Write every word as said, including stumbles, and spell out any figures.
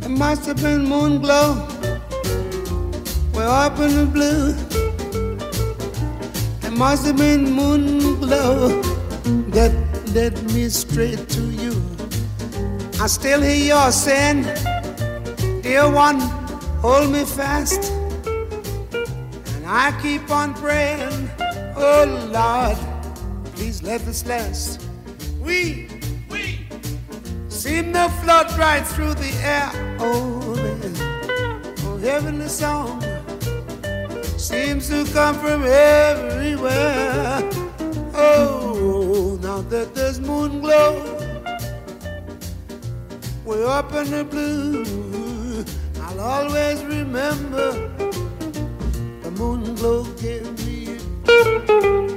must have been moon glow way up in the blue. It must have been moon glow that led me straight to you. I still hear your saying, dear one, hold me fast. And I keep on praying, oh Lord, please let this last. We, we seem to float right through the air. Oh, man, oh, heavenly song seems to come from everywhere. Oh, now that there's moon glow way up in the blue, I'll always remember the moon glow gave me you.